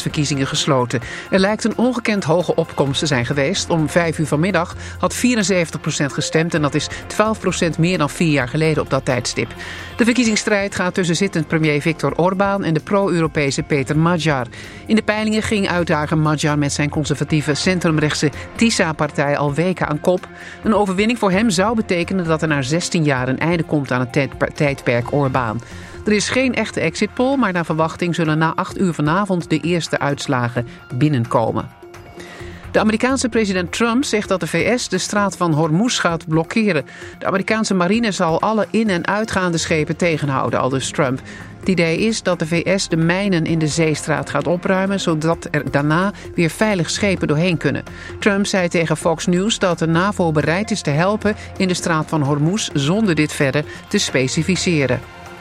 gemeenteraadsverkiezingen gesloten. Er lijkt een ongekend hoge opkomst te zijn geweest. Om 5:00 vanmiddag had 74% gestemd en dat is 12% meer dan 4 jaar geleden op dat tijdstip. De verkiezingsstrijd gaat tussen zittend premier Viktor Orbán en de pro-Europese Peter Magyar. In de peilingen ging uitdager Magyar met zijn conservatieve centrumrechtse TISA-partij al weken aan kop. Een overwinning voor hem zou betekenen dat er na 16 jaar een einde komt aan het tijdperk Orbán. Er is geen echte exit poll, maar naar verwachting zullen na 8:00 vanavond de eerste uitslagen binnenkomen. De Amerikaanse president Trump zegt dat de VS de straat van Hormuz gaat blokkeren. De Amerikaanse marine zal alle in- en uitgaande schepen tegenhouden, aldus Trump. Het idee is dat de VS de mijnen in de zeestraat gaat opruimen, zodat er daarna weer veilig schepen doorheen kunnen. Trump zei tegen Fox News dat de NAVO bereid is te helpen in de straat van Hormuz zonder dit verder te specificeren.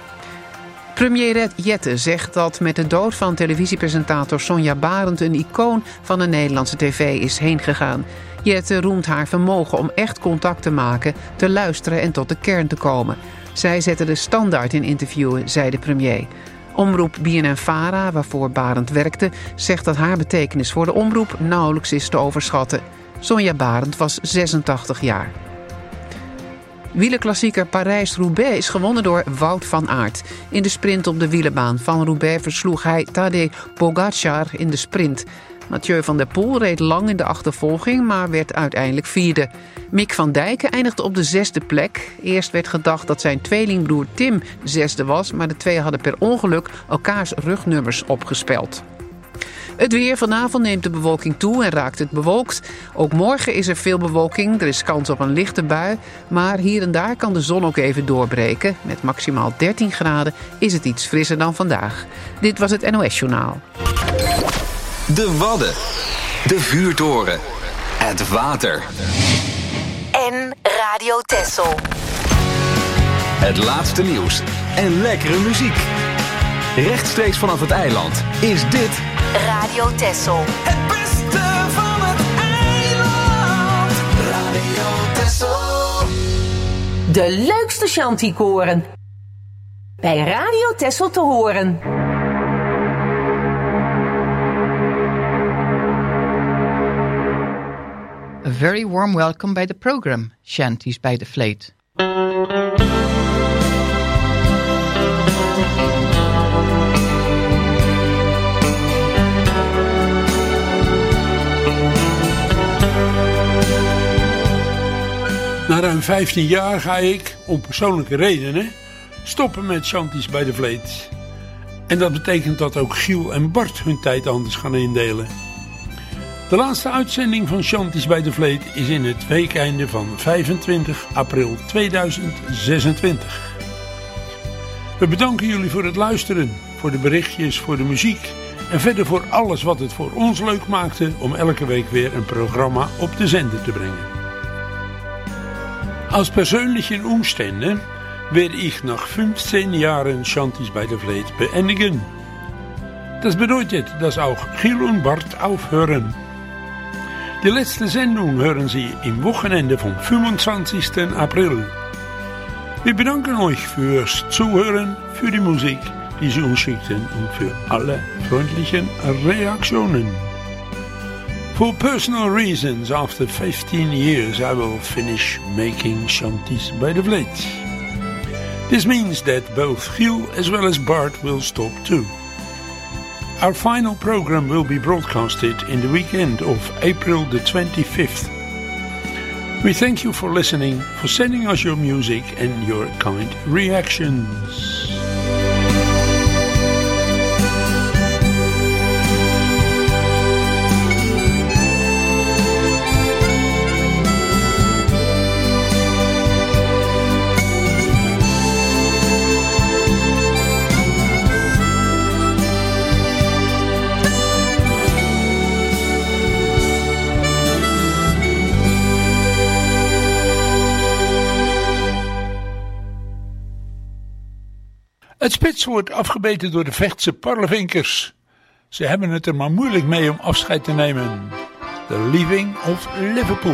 Premier Jette zegt dat met de dood van televisiepresentator Sonja Barend een icoon van de Nederlandse tv is heengegaan. Jette roemt haar vermogen om echt contact te maken, te luisteren en tot de kern te komen. Zij zette de standaard in interviewen, zei de premier. Omroep BNN-Vara, waarvoor Barend werkte, zegt dat haar betekenis voor de omroep nauwelijks is te overschatten. Sonja Barend was 86 jaar. Wielerklassieker Parijs-Roubaix is gewonnen door Wout van Aert. In de sprint op de wielenbaan van Roubaix versloeg hij Tadej Pogačar in de sprint. Mathieu van der Poel reed lang in de achtervolging, maar werd uiteindelijk 4e. Mick van Dijken eindigde op de 6e plek. Eerst werd gedacht dat zijn tweelingbroer Tim 6e was, maar de twee hadden per ongeluk elkaars rugnummers opgespeld. Het weer. Vanavond neemt de bewolking toe en raakt het bewolkt. Ook morgen is er veel bewolking. Er is kans op een lichte bui. Maar hier en daar kan de zon ook even doorbreken. Met maximaal 13 graden is het iets frisser dan vandaag. Dit was het NOS Journaal. De Wadden. De Vuurtoren. Het water. En Radio Texel. Het laatste nieuws. En lekkere muziek. Rechtstreeks vanaf het eiland is dit Radio Texel. Het beste van het eiland. Radio Texel. De leukste shantykoren. Bij Radio Texel te horen. A very warm welcome by the program, Shanties by the Fleet. Na ruim 15 jaar ga ik, om persoonlijke redenen, stoppen met Shanties bij de Vleet. En dat betekent dat ook Giel en Bart hun tijd anders gaan indelen. De laatste uitzending van Shanties bij de Vleet is in het weekeinde van 25 april 2026. We bedanken jullie voor het luisteren, voor de berichtjes, voor de muziek en verder voor alles wat het voor ons leuk maakte om elke week weer een programma op de zender te brengen. Als persönlichen Umstände werde ich nach 15 Jahren Shanties bei der Fleet beendigen. Das bedeutet, dass auch Giel und Bart aufhören. Die letzte Sendung hören Sie im Wochenende vom 25. April. Wir bedanken euch fürs Zuhören, für die Musik, die Sie uns schickten und für alle freundlichen Reaktionen. For personal reasons, after 15 years, I will finish making Shanties by the Vleet. This means that both Giel as well as Bart will stop too. Our final program will be broadcasted in the weekend of April the 25th. We thank you for listening, for sending us your music and your kind reactions. Het spits wordt afgebeten door de Vechtse parlevinkers. Ze hebben het er maar moeilijk mee om afscheid te nemen. The Leaving of Liverpool.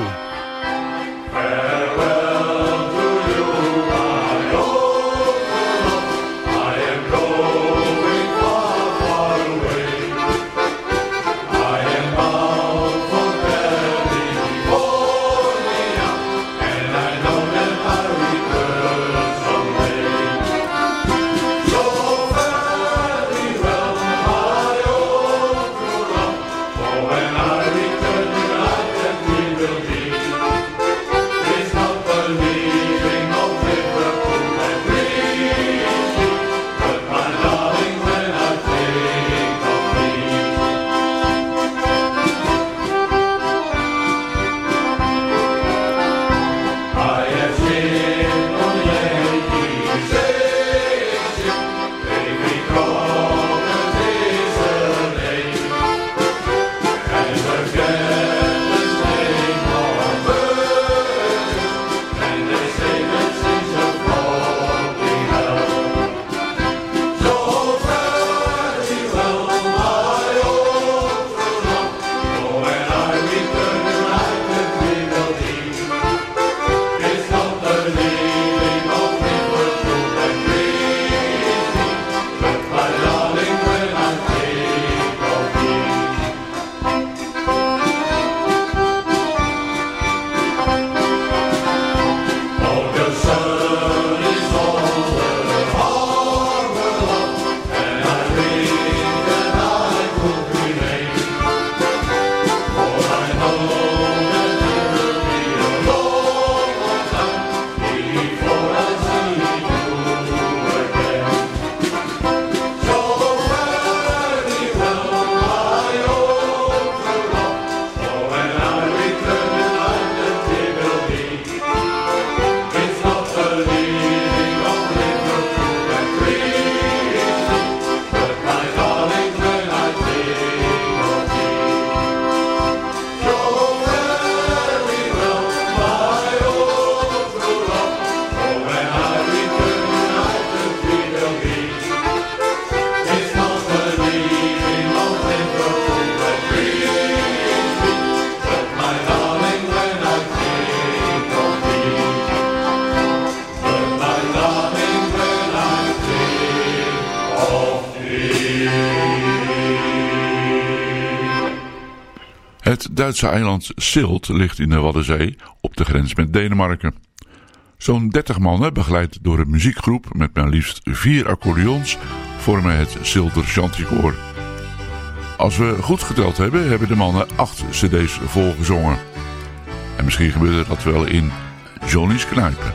Het Duitse eiland Sylt ligt in de Waddenzee op de grens met Denemarken. Zo'n 30 mannen, begeleid door een muziekgroep met maar liefst 4 accordeons, vormen het Sylter Chanticoor. Als we goed geteld hebben, hebben de mannen 8 cd's volgezongen. En misschien gebeurde dat wel in Johnny's Knijpen.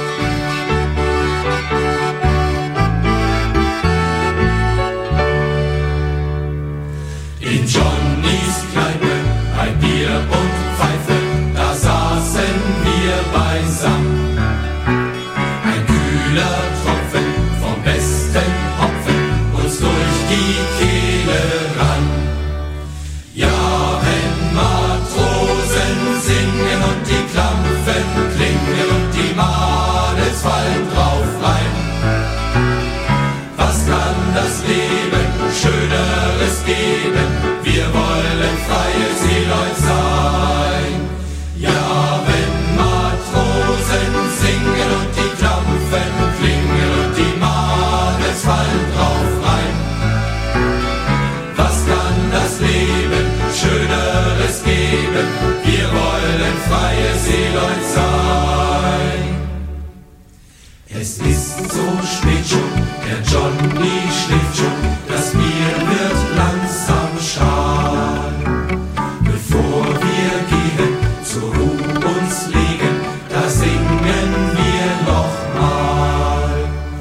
In Johnny's Kneipe, bei Bier und Pfeife, da saßen wir beisammen. Ein kühler Tropfen vom besten Hopfen uns durch die Kehle rann. Ja, wenn Matrosen singen und die Klampfen klingen und die Madels fallen drauf rein, was kann das Leben Schöneres geben? Wir wollen freie Seeleut sein. Ja, wenn Matrosen singen und die Klampfen klingen und die Madels fallen drauf rein, was kann das Leben Schöneres geben? Wir wollen freie Seeleut sein. Es ist so spät schon, der Johnny schläft schon, das Bier wird langsam schal. Bevor wir gehen, zur Ruhe uns legen, da singen wir nochmal.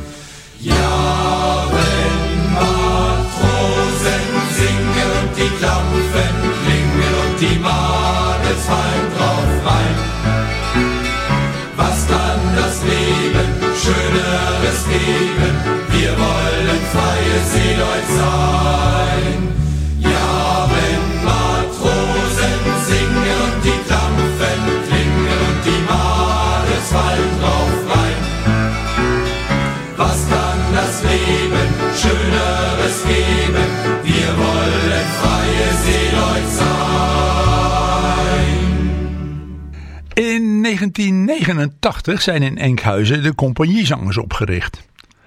Ja, wenn Matrosen singen und die Klampfen klingen und die Madels fallen drauf rein, was kann das Leben Schöneres geben? Wir wollen freie Seeleut sein. Ja, wenn Matrosen singen und die Klampfen klingen und die Madels fallen drauf rein, was kann das Leben Schöneres geben? Wir wollen freie Seeleut sein. In 1989 zijn in Enkhuizen de compagniezangers opgericht.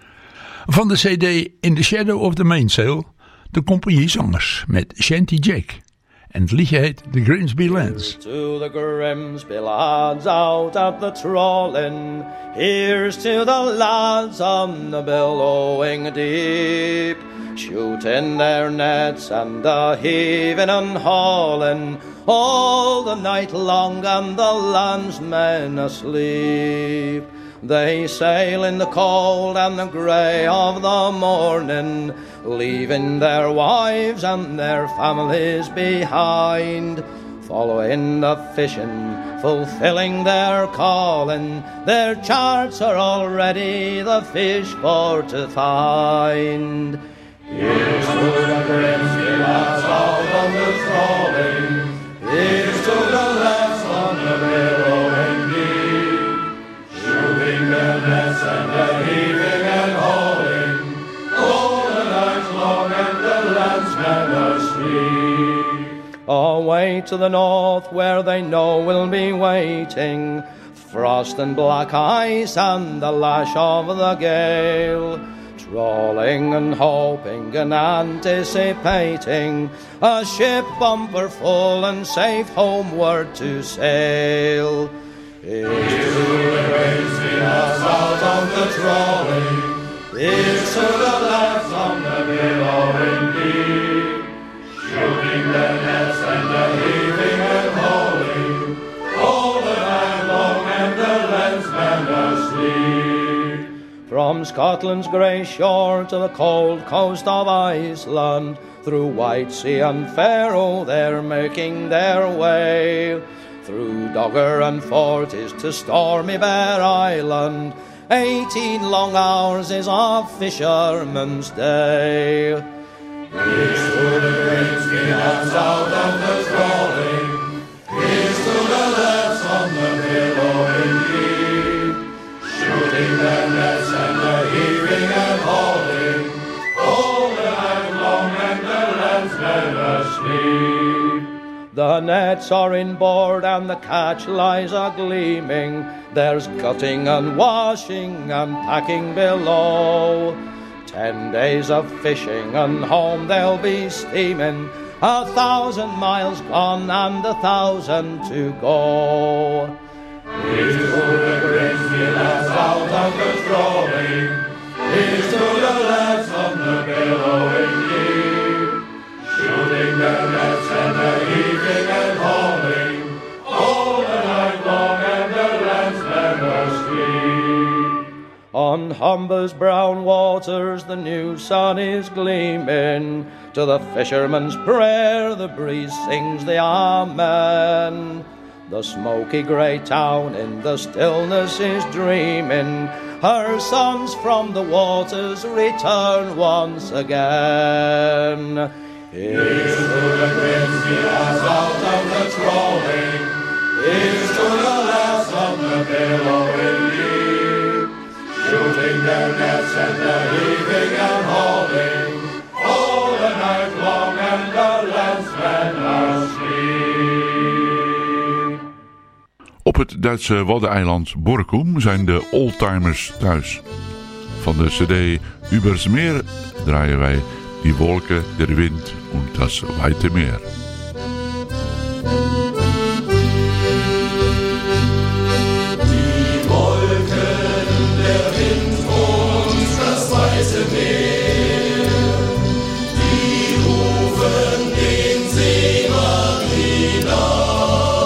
Van de cd In the Shadow of the Mainsail, de compagniezangers met Shanty Jack. En het liedje heet The Grimsby Lads. To the Grimsby lads out at the trawling, here's to the lads on the billowing deep, shooting their nets and heaving and hauling all the night long, and the landsmen asleep. They sail in the cold and the grey of the morning, leaving their wives and their families behind, following the fishing, fulfilling their calling. Their charts are already the fish for to find. Here's to the Grimsby lads out on the trawling, here's to the lads on the billowing deep, shooting their nets and heaving and hauling all the night long, and the landsmen asleep. Away to the north, where they know we'll be waiting, frost and black ice and the lash of the gale, trawling and hoping and anticipating a ship bumper full and safe homeward to sail. Here's to the Grimsby lads out on the trawling, here's to the lads on the billowing deep, shooting their nets and heaving and hauling all the night long, and the landsmen asleep. From Scotland's grey shore to the cold coast of Iceland, through White Sea and Faroe they're making their way, through Dogger and Forties to stormy Bear Island. 18 long hours is a fisherman's day. Here's to the Grimsby lads out on the trawling, here's to the lads on the billowing deep, shooting their nets and heaving and hauling all the night long, and the landsmen asleep. The nets are inboard and the catch lies a-gleaming, there's gutting and washing and packing below. 10 days of fishing and home they'll be steaming, 1,000 miles gone and 1,000 to go. Here's to the Grimsby lads out of the strolling. Here's to the lads on the billowing deep, shooting their nets and their heaving and hauling all the night long, and the landsmen are asleep. On Humber's brown waters the new sun is gleaming. To the fisherman's prayer the breeze sings the Amen. The smoky grey town in the stillness is dreaming. Her sons from the waters return once again. Here's to the Grimsby lads out of the trolling. Here's to the lads on the billowing deep, shooting their nets and their heaving and hauling all the night long, and the landsmen are asleep. Op het Duitse waddeneiland Borkum zijn de oldtimers thuis. Van de cd Übers Meer draaien wij Die Wolke, der Wind und das weite Meer. Die Wolken, der Wind und das weite Meer, die rufen den Seemann hinaus.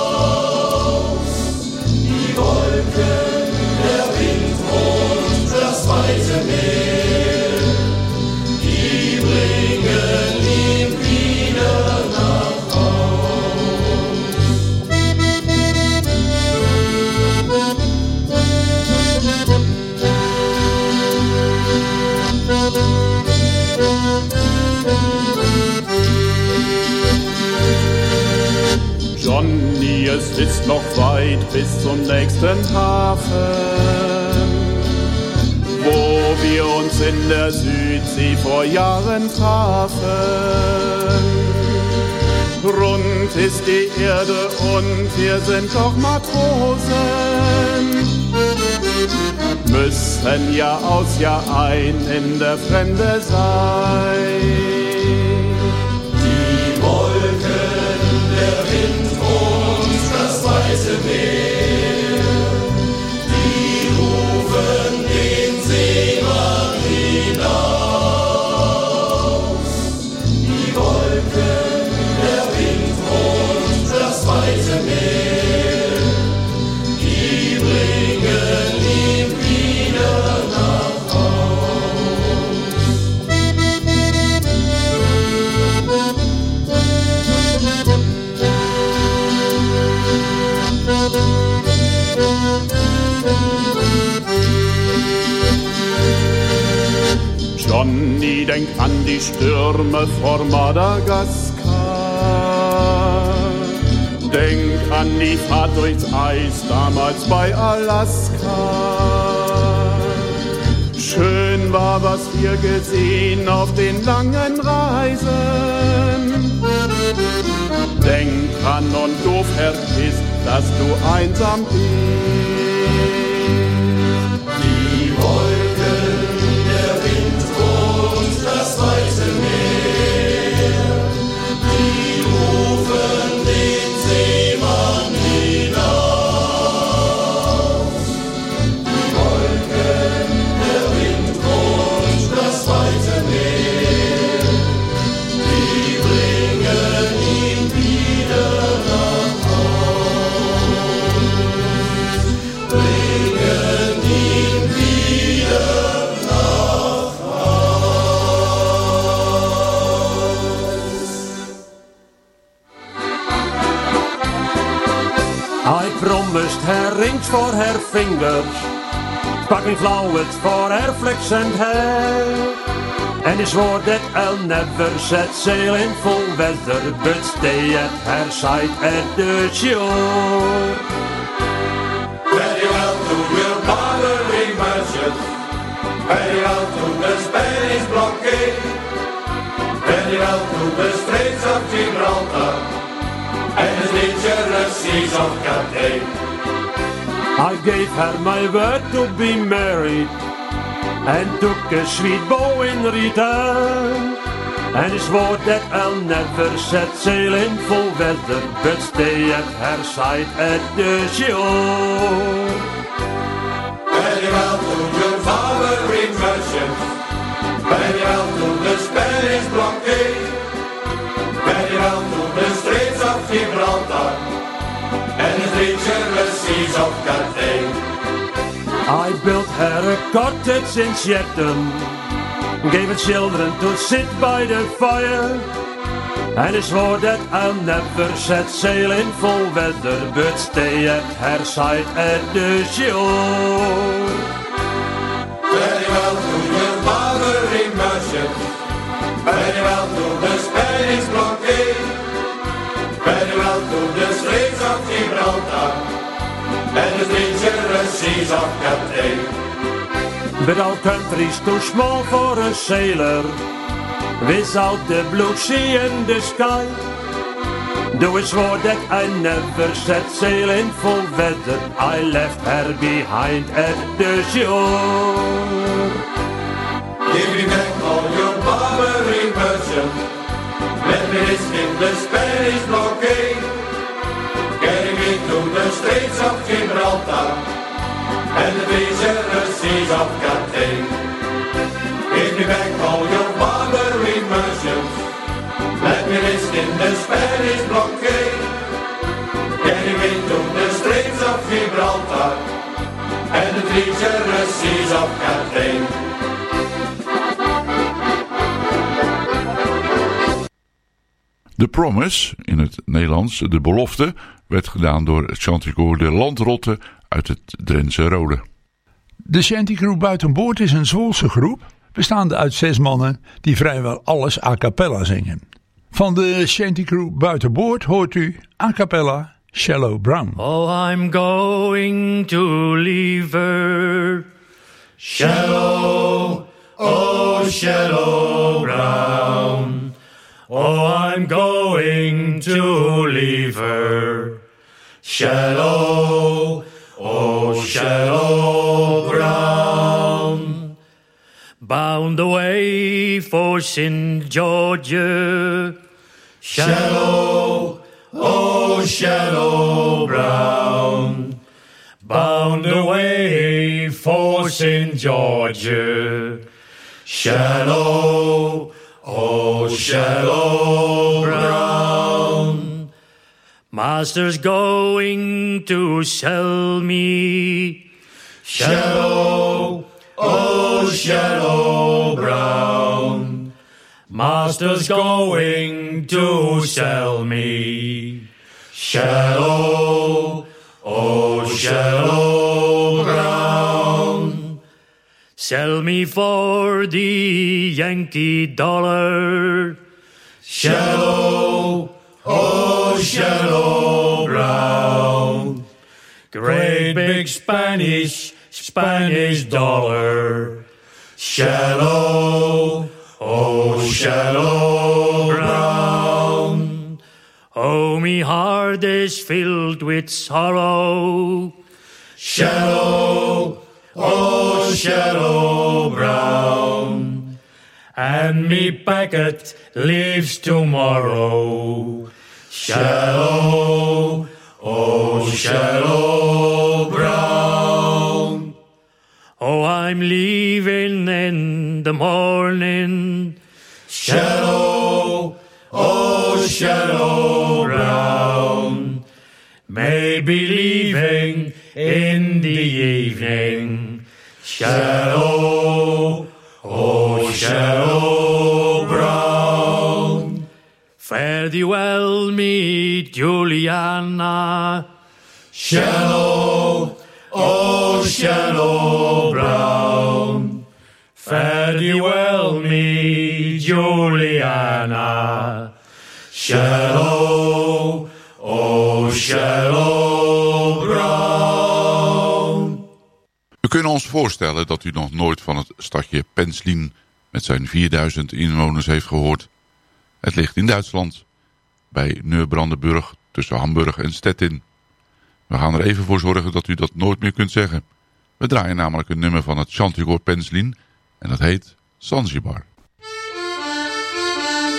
Die Wolken, der Wind und das weite Meer, die bringen ihn wieder nach Haus. Johnny, es ist noch weit bis zum nächsten Hafen, wo wir uns in der Südsee vor Jahren trafen. Rund ist die Erde und wir sind doch Matrosen, müssen Jahr aus Jahr ein in der Fremde sein. Die Wolken, der Wind und das weite Meer, die rufen den Seemann hinaus. Die Wolken, der Wind und das weite Meer, die bringen ihn wieder nach Haus. Johnny, denk an die Stürme vor Madagaskar. Denk an die Fahrt durchs Eis damals bei Alaska. Schön war, was wir gesehen auf den langen Reisen. Denk dran und du vergisst, dass du einsam bist. Die Wolken, der Wind und das weite Meer, die rufen den Seemann hinaus. Die Wolken, der Wind und das weite Meer, die bringen ihn wieder nach Haus. Bringen ihn wieder nach Haus. I promised her rings for her fingers, sparkling flowers for her flax and hair, and he swore that I'll never set sail in full weather, but stay at her side at the shore. Very well to your bartering merchant, very well to the Spanish blockade, very well to the Straits of Gibraltar, and the dangerous seas of Cathay. I gave her my word to be married, and took a sweet bow in return, And he swore that I'll never set sail in full weather, but stay at her side at the shore. Very well to your fathering merchant, very well to the Spanish blockade, very well to the Straits of Gibraltar, and the treacherous seas of Cathay. I built her a cottage in Shetland, gave her children to sit by the fire, and I swore that I'll never set sail in full weather, but stay at her side at the shore. Very well to your fathering merchant, very well to the Spanish blockade, very well to the Straits of Gibraltar, and the treacherous seas of Cathay. But our country's too small for a sailor, without the blue sea and the sky. Though I swore that I never set sail in full weather, I left her behind at the shore. Give me back all your Barbary merchant, let me risk in the Spanish blockade, carry me to the Straits of Gibraltar, and the treacherous seas of Cathay. Give me back all your Barbary merchants, let me risk in the Spanish blockade, carry me to the Straits of Gibraltar, and the treacherous seas of Cathay. The Promise, in het Nederlands De Belofte, werd gedaan door het chanticoor De Landrotte uit het Drentse Rode. De Shantycrew Buitenboord is een Zwolse groep, bestaande uit 6 mannen die vrijwel alles a cappella zingen. Van de Shantycrew Buitenboord hoort u a cappella Shallow Brown. Oh, I'm going to leave her shallow, oh shallow brown. Oh, I'm going to leave her shallow, oh shallow brown. Bound away for St. Georgia, shallow, oh shallow brown. Bound away for St. Georgia, shallow, oh shallow brown. Master's going to sell me shallow, oh shallow brown. Master's going to sell me shallow, oh shallow brown. Sell me for the Yankee dollar, shallow, oh shallow brown. Great big Spanish dollar, shallow, oh shallow brown. Oh, me heart is filled with sorrow, shallow, oh shallow brown. And me packet leaves tomorrow, shallow, oh shallow brown. Oh, I'm leaving in the morning, shallow, oh shallow brown. Maybe leaving in the evening, shallow, oh shallow brown. Fare thee well, me Juliana, shallow, oh shallow brown. Fare thee well, me Juliana, shallow, oh shallow brown. We kunnen ons voorstellen dat u nog nooit van het stadje Penzlin met zijn 4000 inwoners heeft gehoord. Het ligt in Duitsland, bij Neubrandenburg, tussen Hamburg en Stettin. We gaan er even voor zorgen dat u dat nooit meer kunt zeggen. We draaien namelijk een nummer van het chanticoor Penzlin en dat heet Zanzibar.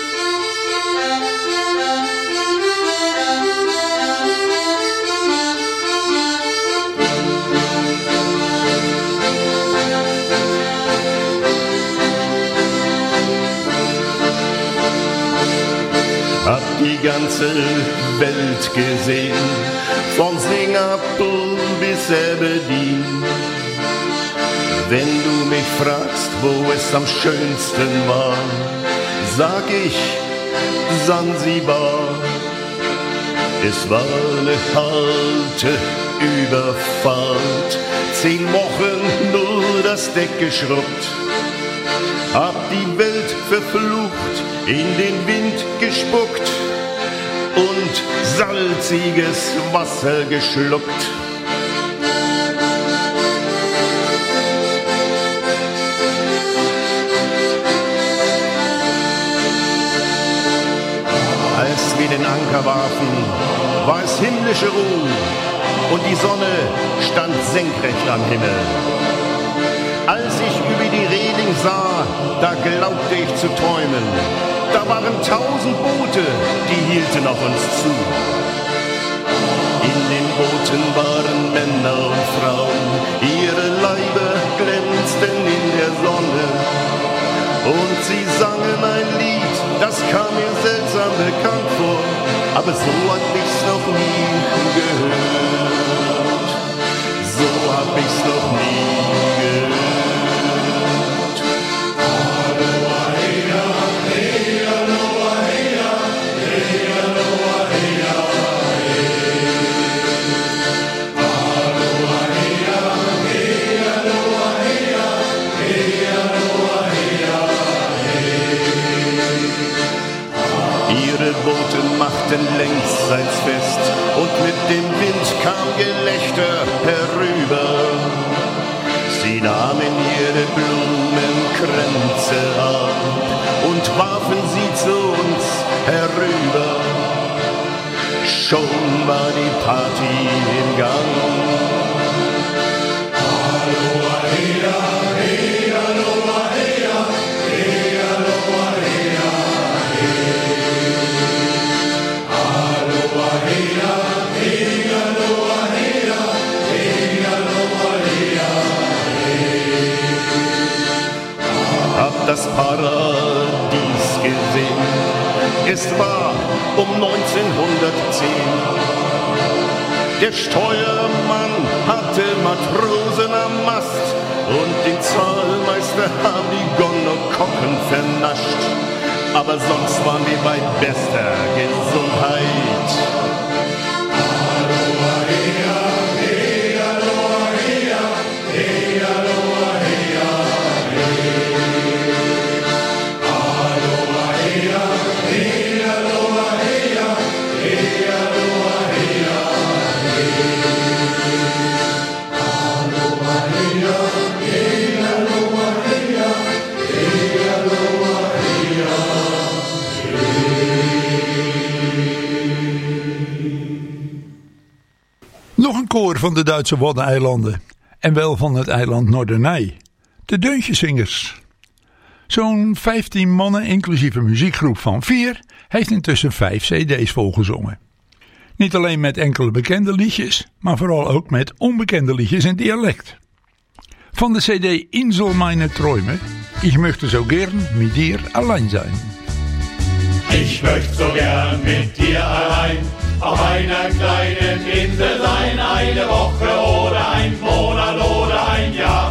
ganze Welt gesehen, von Singapur bis Aberdeen. Wenn du mich fragst, wo es am schönsten war, sag ich Sansibar. Es war eine harte Überfahrt, 10 Wochen nur das Deck geschrubbt, hab die Welt verflucht, in den Wind gespuckt und salziges Wasser geschluckt. Als wir den Anker warfen, war es himmlische Ruhe und die Sonne stand senkrecht am Himmel. Als ich über die Reling sah, da glaubte ich zu träumen. Da waren 1000 Boote, die hielten auf uns zu. In den Booten waren Männer und Frauen, ihre Leiber glänzten in der Sonne. Und sie sangen ein Lied, das kam mir seltsam bekannt vor, aber so hab ich's noch nie gehört. So hab ich's noch nie gehört. Ihre Boote machten längsseits fest und mit dem Wind kam Gelächter herüber. Sie nahmen ihre Blumenkränze ab und warfen sie zu uns herüber. Schon war die Party im Gang. Das Paradies gesehen. Es war um 1910. Der Steuermann hatte Matrosen am Mast und den Zahlmeister haben die Gonokokken vernascht. Aber sonst waren wir bei bester Gesundheit. Nog een koor van de Duitse Waddeneilanden. En wel van het eiland Norderney. De Deuntjeszingers. Zo'n 15 mannen inclusief een muziekgroep van 4 heeft intussen 5 cd's volgezongen. Niet alleen met enkele bekende liedjes, maar vooral ook met onbekende liedjes in dialect. Van de cd Insel meine Träume, ich möchte so gern mit dir allein sein. Ich möchte so gern mit dir allein auf einer kleinen Insel sein, eine Woche oder ein Monat oder ein Jahr.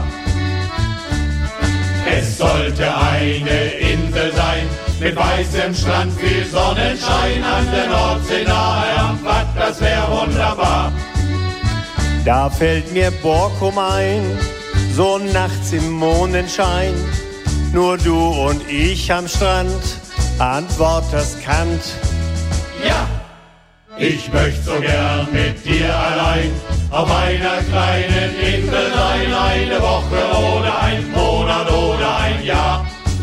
Es sollte eine Insel sein, mit weißem Strand, viel Sonnenschein, an der Nordsee nahe am Watt, das wär wunderbar. Da fällt mir Borkum ein, so nachts im Mondenschein, nur du und ich am Strand, antwortest Kant. Ja! Ich möchte so gern mit dir allein auf einer kleinen Insel sein, eine Woche oder ein Monat oder ein Jahr.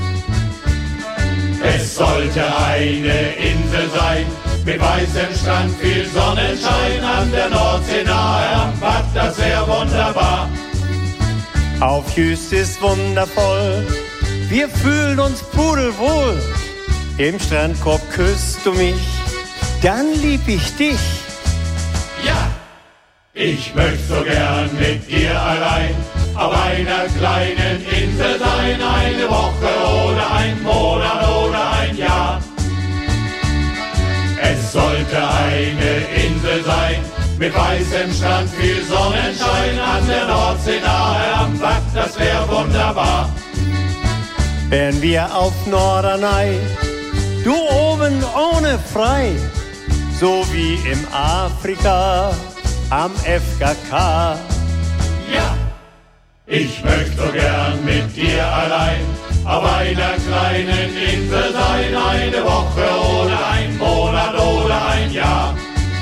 Es sollte eine Insel sein, mit weißem Strand, viel Sonnenschein, an der Nordsee nahe am Watt, das wär wunderbar. Auf Jüst ist wundervoll, wir fühlen uns pudelwohl. Im Strandkorb küsst du mich, dann lieb ich dich. Ja, ich möchte so gern mit dir allein auf einer kleinen Insel sein, eine Woche oder ein Monat oder ein Jahr. Es sollte eine Insel sein, mit weißem Strand, viel Sonnenschein, an der Nordsee nahe am Bach, das wär wunderbar. Wären wir auf Norderney, du oben ohne frei, so wie im Afrika am FKK. Ja, ich möchte so gern mit dir allein auf einer kleinen Insel sein, eine Woche oder ein Monat oder ein Jahr.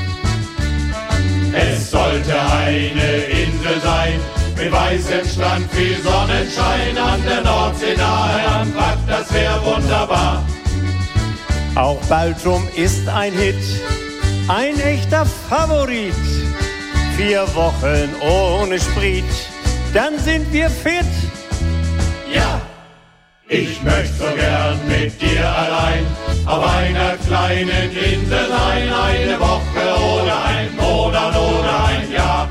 Es sollte eine Insel sein, mit weißem Strand, viel Sonnenschein, an der Nordsee nahe am Bach, das wär wunderbar. Auch Baltrum ist ein Hit, ein echter Favorit. 4 Wochen ohne Sprit, dann sind wir fit. Ja, ich möchte so gern mit dir allein auf einer kleinen Insel sein, eine Woche oder ein Monat oder ein Jahr.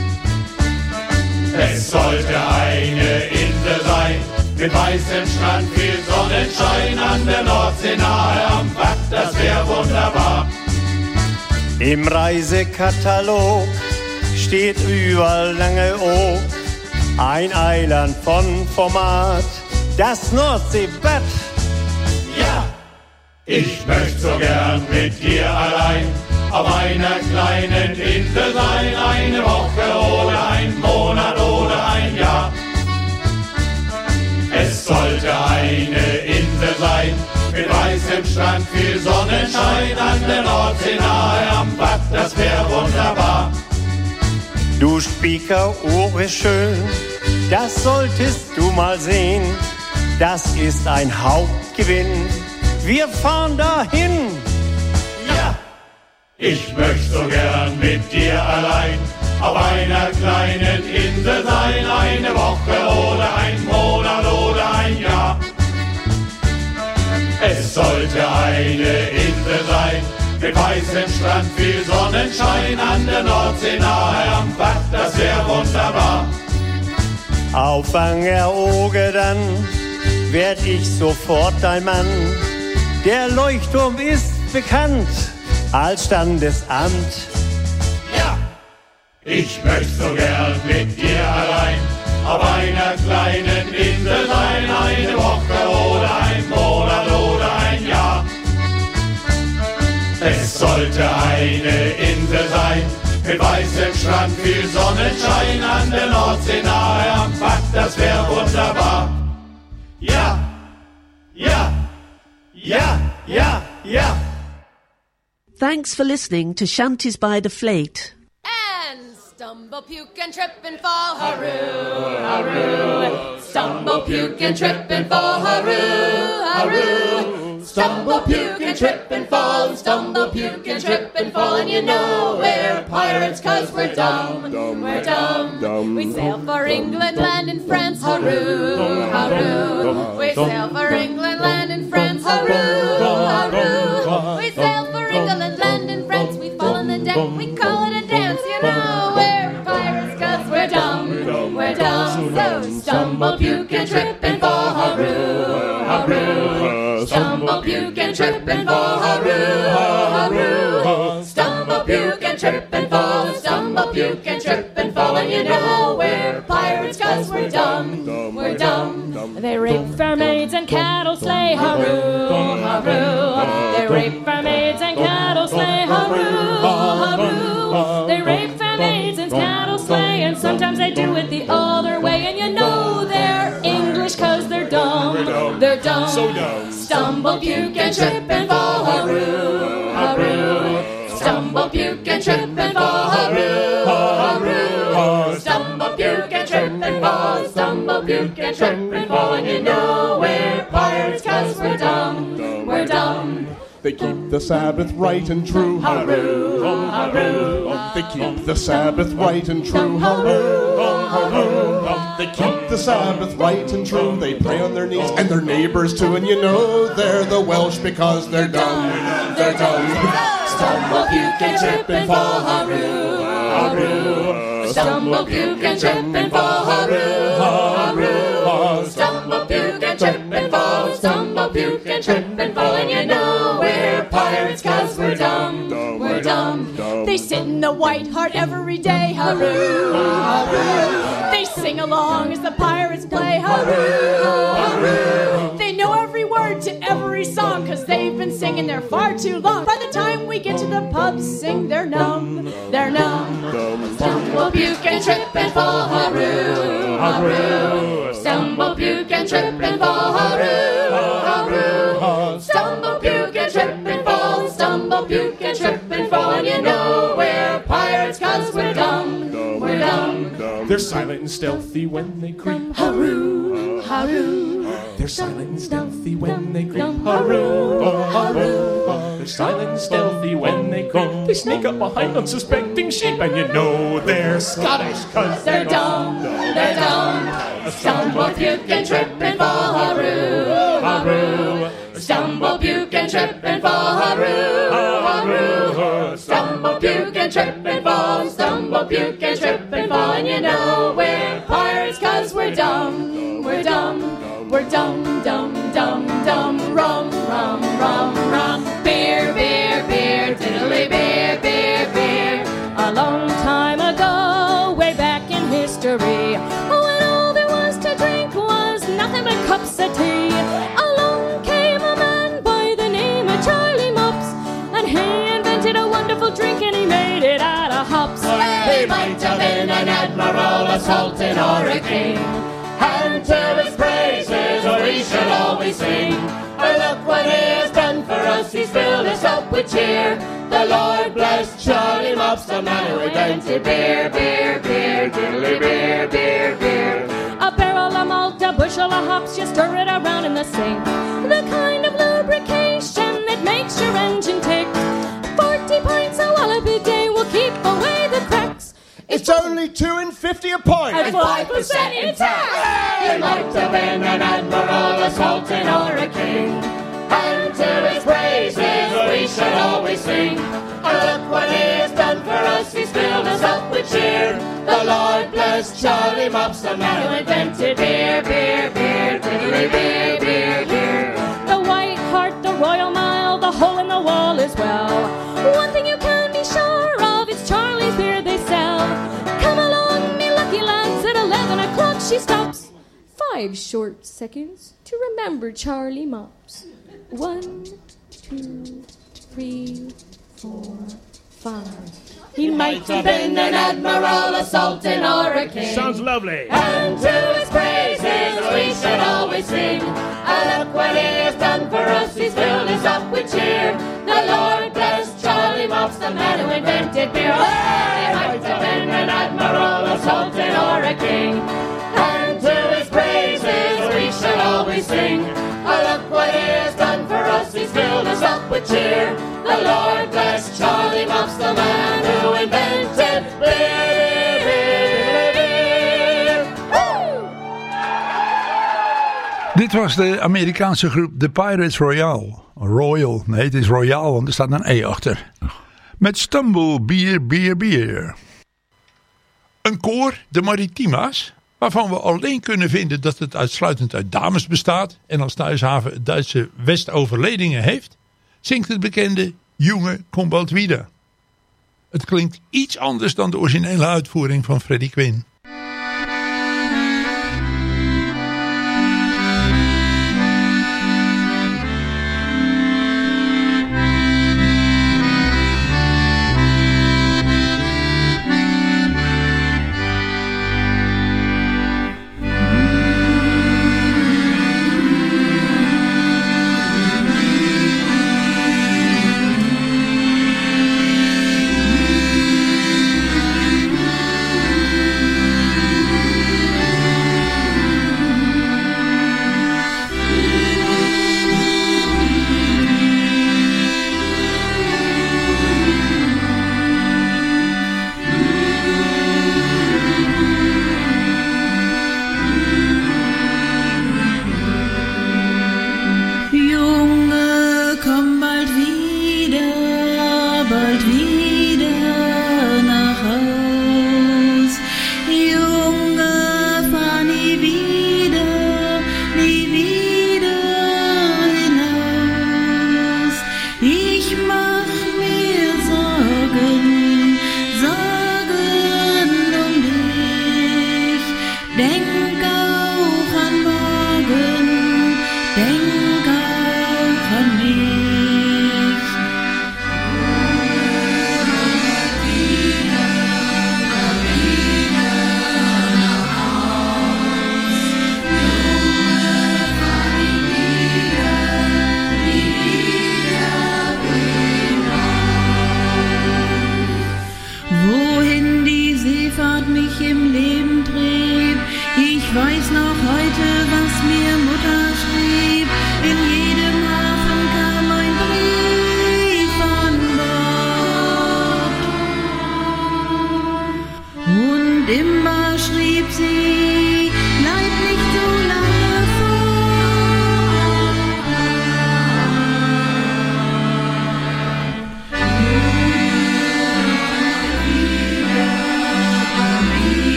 Es sollte eine Insel sein, mit weißem Strand, viel Sonnenschein, an der Nordsee nahe am Bach, das wär wunderbar. Im Reisekatalog steht überall lange Oak, ein Eiland von Format, das Nordseebad. Ja, ich möchte so gern mit dir allein auf einer kleinen Insel sein, eine Woche oder ein Monat oder ein Jahr. Es sollte eine Insel sein, mit weißem Strand, viel Sonnenschein, an der Nordsee nahe am Bach, das wär wunderbar. Du Speaker, oh ist schön, das solltest du mal sehen. Das ist ein Hauptgewinn, wir fahren dahin. Ja, ich möchte so gern mit dir allein auf einer kleinen Insel sein, eine Woche oder ein Monat oder ein Jahr. Es sollte eine Insel sein, mit weißem Strand, viel Sonnenschein, an der Nordsee nahe am Bach, das wär wunderbar. Auf Angeroge dann werd ich sofort dein Mann. Der Leuchtturm ist bekannt als Standesamt. Ja, ich möchte so gern mit dir allein auf einer kleinen Insel sein, eine Woche oder ein Monat oder ein Jahr. Es sollte eine Insel sein, mit weißem Strand, viel Sonnenschein, an der Nordsee nahe am Bach, das wär wunderbar. Ja, ja, ja, ja, ja. Thanks for listening to Shanties by the Fleet. And stumble, puke and trip and fall, hurroo, hurroo. Stumble, puke and trip and fall, hurroo, hurroo. Stumble, puke and trip and fall, stumble, puke and trip and fall, and you know we're pirates 'cause we're dumb, we're dumb. We sail for England, land in France, hurroo, hurroo. We sail for England, land in France, hurroo, hurroo. We sail for England, land in France, we fall on the deck, we call it a dance, you know we're pirates 'cause we're dumb, we're dumb. So stumble, puke and trip and fall, hurroo, hurroo. Stumble, puke and trip and fall, hurroo, hurroo. Stumble, puke and trip and fall, stumble, puke and trip and fall, and you know we're pirates 'cause we're dumb, we're dumb. They rape fair maids and cattle slay, hurroo, hurroo. They rape fair maids and cattle slay, hurroo, hurroo. They rape fair maids and cattle slay, and sometimes they do it the other way, and you know they're English 'cause they're dumb, they're dumb. So dumb. Stumble, puke and trip and fall, hurroo, hurroo. Stumble, puke and trip and fall, hurroo, hurroo. Stumble, puke and trip and fall, stumble, puke and trip and fall, and you know we're pirates 'cause we're dumb, we're dumb. They keep the Sabbath right and true, hurroo, hurroo. They keep the Sabbath right and true, hurroo, hurroo. They keep the Sabbath right and true. They pray on their knees and their neighbors too, and you know they're the Welsh because they're dumb, they're dumb. Stumble, puke and trip and fall, hurroo, huroo. Stumble, puke and trip and fall, hurroo, huroo. Stumble, puke and trip and fall, stumble, puke and trip and fall, and you know we're pirates 'cause we're dumb, dumb. They sit in the White Hart every day, hooroo, hooroo. They sing along as the pirates play, hooroo, hooroo. They know every word to every song, 'cause they've been singing there far too long. By the time we get to the pub, sing, they're numb, they're numb. Stumble, puke, and trip and fall, hooroo, hooroo. Stumble, puke, and trip and fall, hooroo, hooroo. Stumble, puke, and trip and fall, stumble, puke, and trip and fall. And you know we're pirates 'cause we're dumb, we're dumb. They're silent and stealthy when they creep. Hooroo, hooroo. They're silent and stealthy when they creep. Hooroo, hooroo. They're silent and stealthy when they creep. They sneak up behind unsuspecting sheep, and you know they're Scottish 'cause they're dumb, they're dumb. Stumble, puke, and trip and fall, hooroo, hooroo. Stumble, puke, and trip and fall, hooroo, hooroo. Stumble, puke, and trip and fall, stumble, puke, and trip and fall. And you know we're pirates 'cause we're dumb, we're dumb. We're dumb, dumb, dumb, dumb. Rum, rum, rum, rum. Beer, beer, beer. Diddly beer, beer, beer. A long time ago, way back in history, when all there was to drink was nothing but cups of tea, along came a man by the name of Charlie Mops, and he invented a wonderful drink and he made it out of hops. He might have been an admiral, a sultan, or a king, and to his praises we should always sing. Look what he has done for us, he's filled us up with cheer. The Lord bless Charlie Mops, the man who invented beer, beer, beer, diddly beer, beer, beer. A barrel of malt, a bushel of hops, you stir it around in the sink. The kind of lubrication that makes your engine tick. 40 pints of Wallaby Day will keep away the cracks. It's only $2.50 a pint. And 5% in tax. He might have been an admiral, a sultan, or a king, and to his praises we should always sing. Look what he has done for us, he's filled us up with cheer. The Lord bless Charlie Mops, the man who invented beer, beer, beer, diddly beer, beer, beer. The White Hart, the Royal Mile, the hole in the wall as well. One thing you can be sure of, it's Charlie's beer they sell. Come along, me lucky lads, at 11 o'clock she stops. 5 short seconds to remember Charlie Mops. 1, 2, 3, 4, 5. He might have been an admiral, a sultan, or a king. Sounds lovely. And to his praises we should always sing. Look what he has done for us, he's filled us up with cheer. The Lord bless Charlie Mops, the man who invented beer. He might have been an admiral, a sultan, or a king. And to his praises we should always sing. Look what he has done for us, he's filled us up with cheer. The Lord bless Charlie Mops, the man who invented beer, beer, beer. Woo! Dit was de Amerikaanse groep The Pirates Royal. Royal, nee het is Royal, want er staat een E achter. Met Stumble, Beer, Beer, Beer. Een koor, de Maritima's, waarvan we alleen kunnen vinden dat het uitsluitend uit dames bestaat en als thuishaven het Duitse Westoverledingen heeft, zingt het bekende Junge kommt bald wieder. Het klinkt iets anders dan de originele uitvoering van Freddie Quinn. Ich mach mir Sorgen.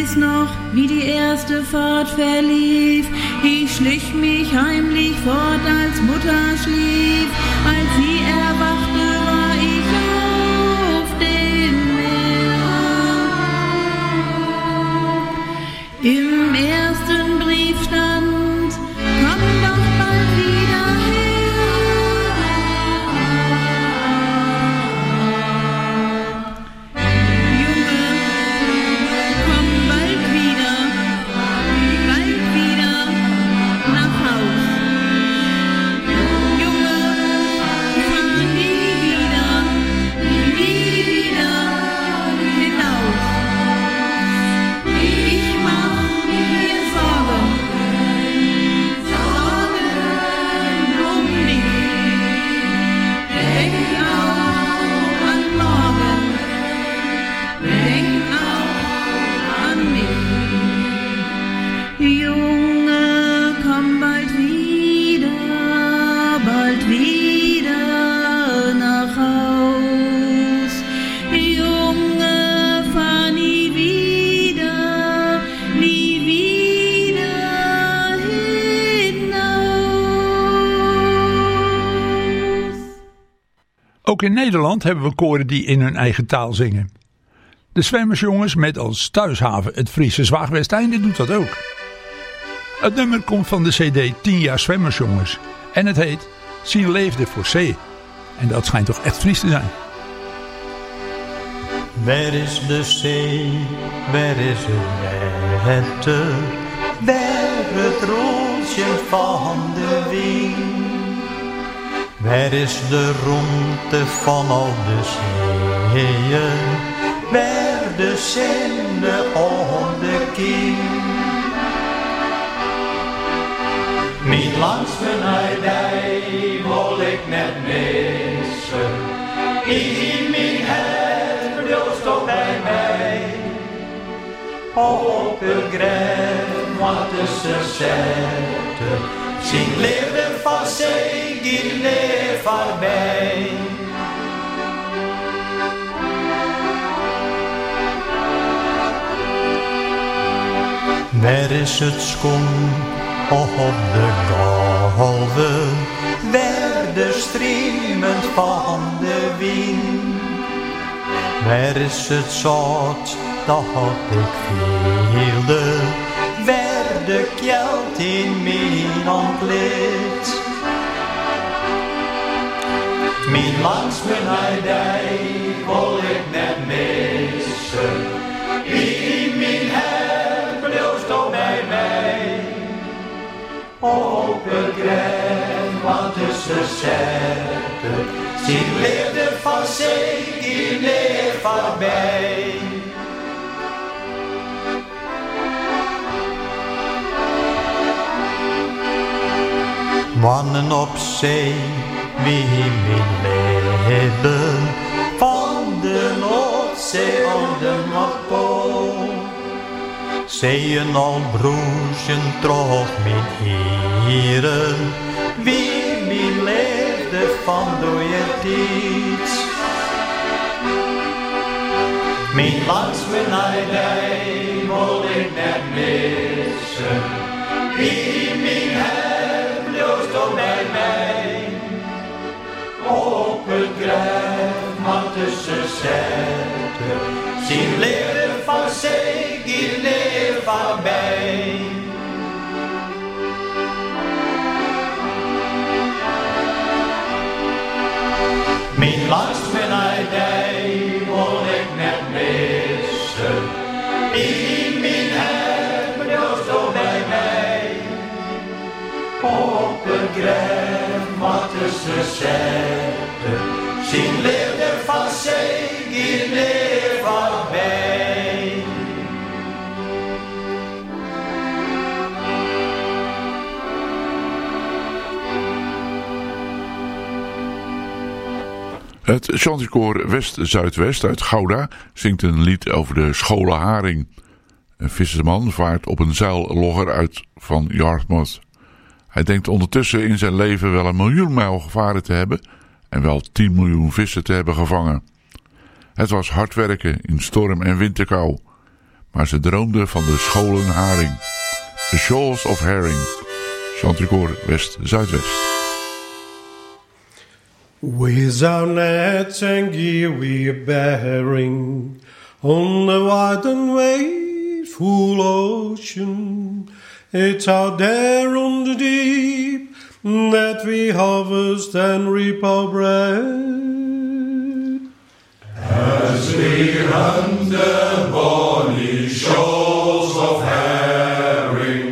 weiß noch, wie die erste Fahrt verlief. Ich schlich mich heimlich fort, als Mutter schlief. Als sie erwachte, war ich auf dem Meer. Im ersten Brief stand: Komm doch bald wieder her. Junge, komm bald wieder nach Haus. Junge, fahr nie wieder hinaus. Ich mach mir Sorgen um dich. Denk auch an morgen, denk auch an mich. Junge, komm bald wieder nach Haus. Junge, fahr nie wieder hinaus. Ook in Nederland hebben we koren die in hun eigen taal zingen. De Zwemmersjongens met als thuishaven het Friese Zwaagwesteinde doet dat ook. Het nummer komt van de cd 10 jaar Zwemmersjongens en het heet Zien leefde voor zee. En dat schijnt toch echt Fries te zijn. Waar is de zee, waar is het water, waar het roosje van de wind? Waar is de rondte van al de zeeën, waar de zinde om de kiem? Niet langs mijn heidij wil ik net missen. In mijn hart blijft ook bij mij. Op het graf wat tussen zetten, zien leven van zee die neer voorbij. Waar is het schoon op de golven, waar de streamen van de wind? Waar is het zout dat ik vielde, waar de kjeld in mijn ontleed? Mijn langs mijn heidij wil ik net missen. In mijn hart blijft ook bij mij. Op het graf wat tussen zetten, zien leefde van zee die neer voorbij. Mannen op zee, wie mijn leven, van de Noordzee om de Noordpool. Zeeën al broesjen trof mijn heren, wie mijn leefde van door je tijd. Mijn langs mijn heidij wil ik net missen. In mijn hart blijft ook bij mij. Op het graf wat tussen zetten, zien leren van zee die neer voorbij. Mijn langs mijn heidij wil ik net missen. In mijn hart blijft ook bij mij. Op het graf wat tussen zetten, zien leerde van zee die neer voorbij. Het chanticoor West-Zuidwest uit Gouda zingt een lied over de scholen haring. Een vissersman vaart op een zeillogger uit van Yarmouth. Hij denkt ondertussen in zijn leven wel 1 miljoen mijl gevaren te hebben en wel 10 miljoen vissen te hebben gevangen. Het was hard werken in storm en winterkou. maar ze droomde van de scholen haring. The Shoals of Herring. Chanticoor West-Zuidwest. With our nets and gear we're bearing on the wide and waveful ocean. It's out there on the deep that we harvest and reap our bread. As we hunt the bonny shoals of herring,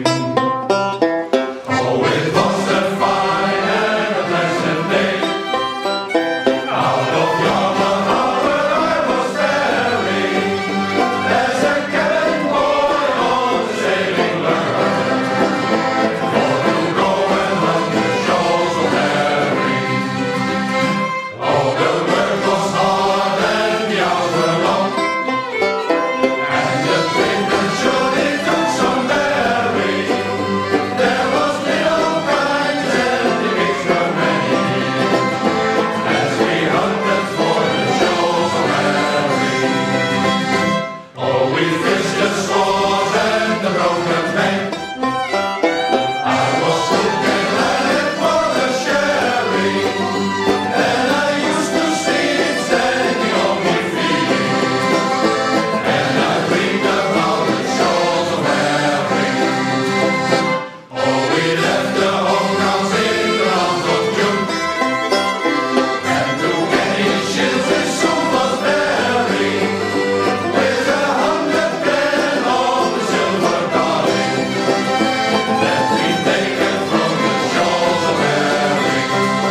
oh, it was a fine and a pleasant day. Out of yonder harbor I was faring, as a cabin boy on the sailing learn, for to go and hunt the shoals of herring. Oh, the work was hard and the hours were long, and the twinkle surely took some bearing. There was little prize and the gigs were many, as we hunted for the shoals of herring. Oh, we fished the swans and the broken bank. I was looking at it for the sharing, and I used to sleep standing on my feet, and I dreamed about the shoals of herring. Oh, we left the home grounds in the month of June, and took any ships we soon was bearing, with 100 men on the silver darling, that we'd taken from the shoals of herring.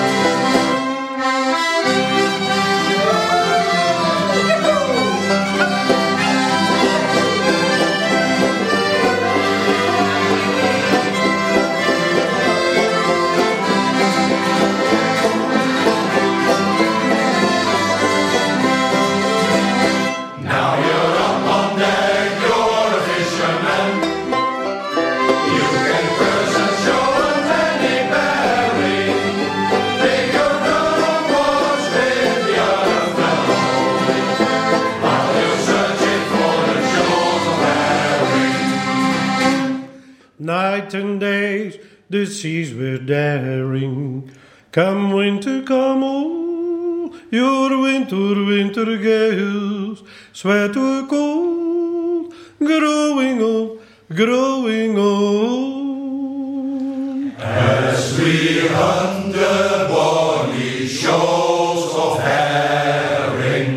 Now you're up on deck, you're a fisherman. You can curse and show and any bearing. Take your gun on watch with the other fellow, while you're searching for the shoals of herring. Night and days the seas were daring. Come winter, come all your winter gales. Sweat were cold, growing old. As we hunt the bonny shoals of herring.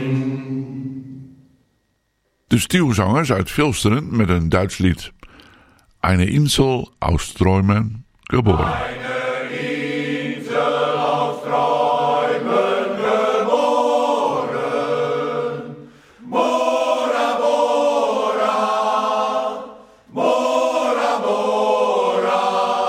De Stielzangers uit Vilsteren met een Duits lied. Eine Insel aus Träumen geboren. Insel aus Träumen geboren. Bora, Bora, Bora, Bora.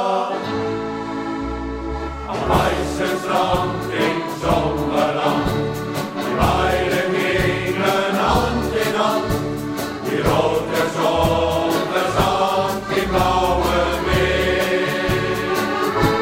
Am weißen Strand in Sommerland, die beiden gingen Hand in Hand, die rote Sonne samt im blauen Meer.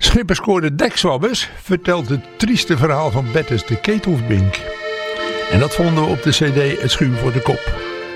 Schipperskoor Dekswabbers vertelt het trieste verhaal van Bertus de Ketelsbink. En dat vonden we op de cd Het Schuim voor de Kop.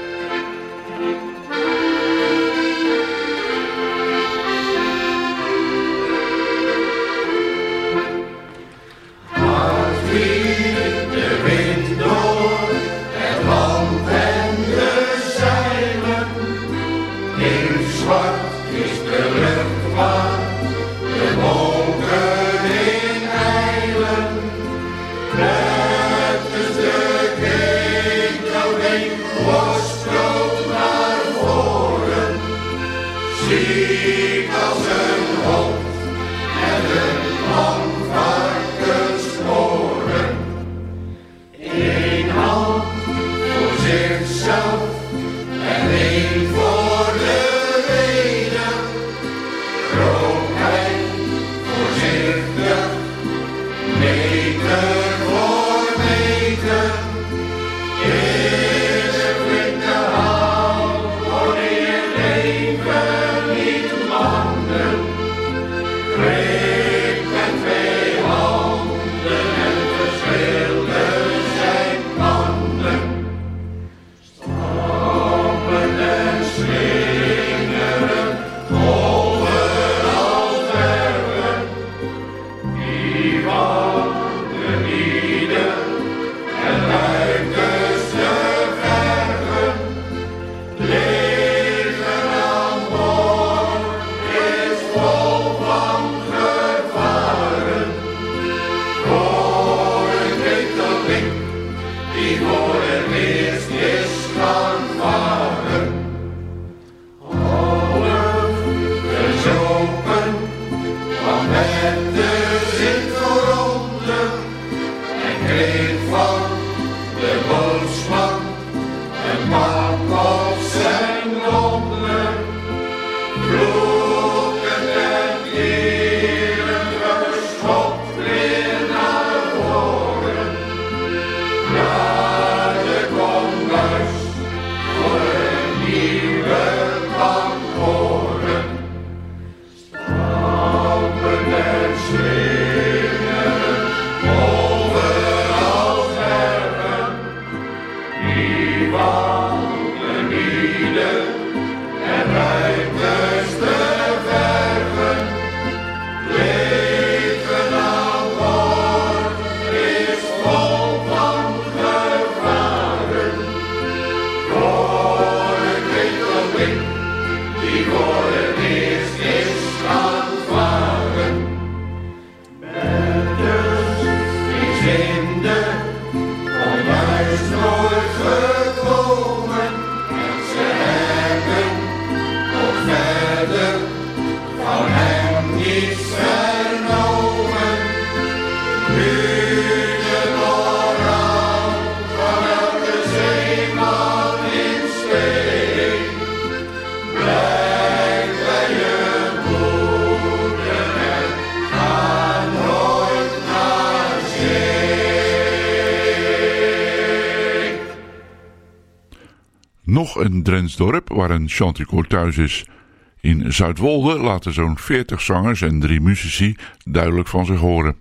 Nog een Drents dorp waar een chanticoor thuis is. In Zuidwolde laten zo'n 40 zangers en 3 muzici duidelijk van zich horen.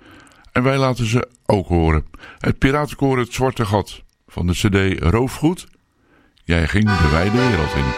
En wij laten ze ook horen. Het piratenkoor Het Zwarte Gat van de cd Roofgoed. Jij ging de wijde wereld in.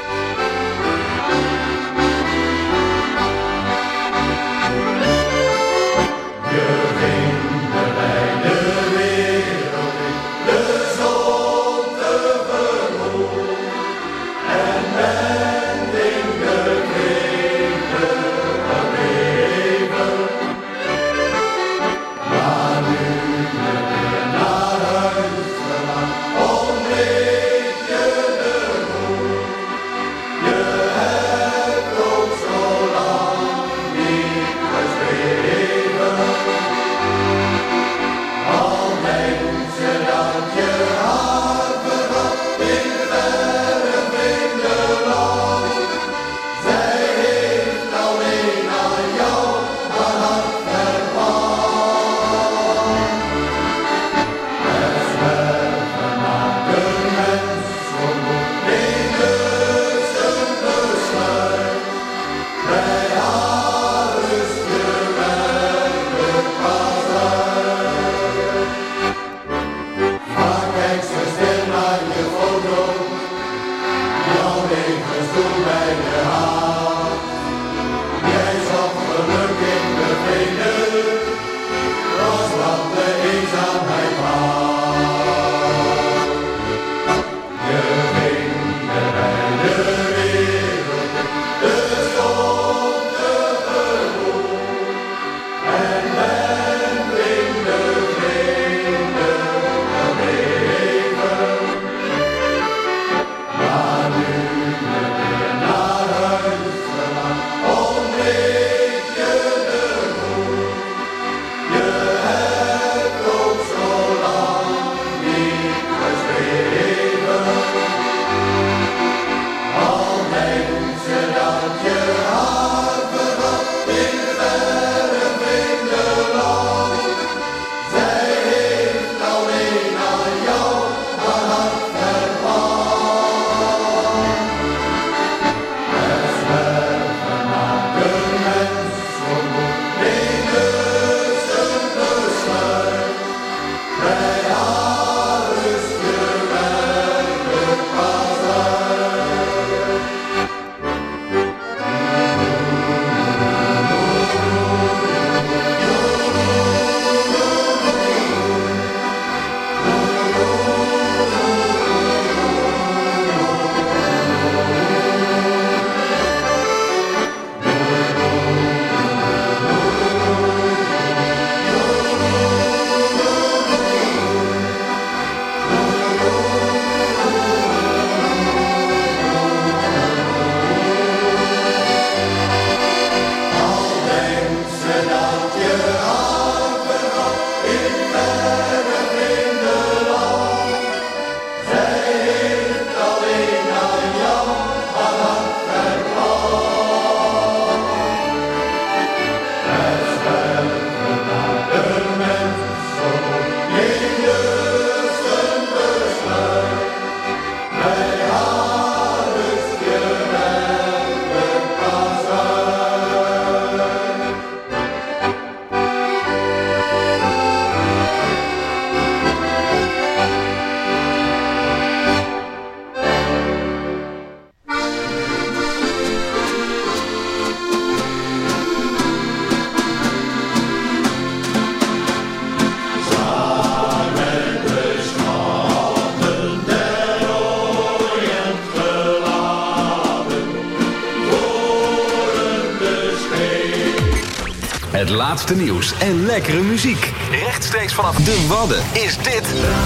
Het laatste nieuws en lekkere muziek. Rechtstreeks vanaf de Wadden is dit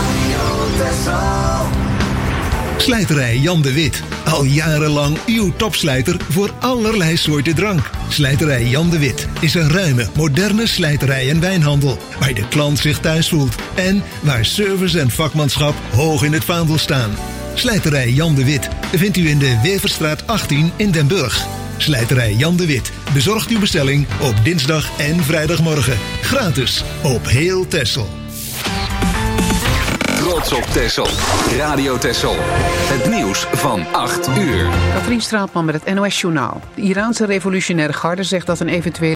Slijterij Jan de Wit. Al jarenlang uw topslijter voor allerlei soorten drank. Slijterij Jan de Wit is een ruime, moderne slijterij en wijnhandel. Waar de klant zich thuis voelt. En waar service en vakmanschap hoog in het vaandel staan. Slijterij Jan de Wit vindt u in de Weverstraat 18 in Den Burg. Slijterij Jan de Wit bezorgt uw bestelling op dinsdag en vrijdagmorgen. Gratis op heel Texel. Trots op Texel. Radio Texel. Het nieuws van 8 uur. Katrien Straatman met het NOS Journaal. De Iraanse revolutionaire garde zegt dat een eventuele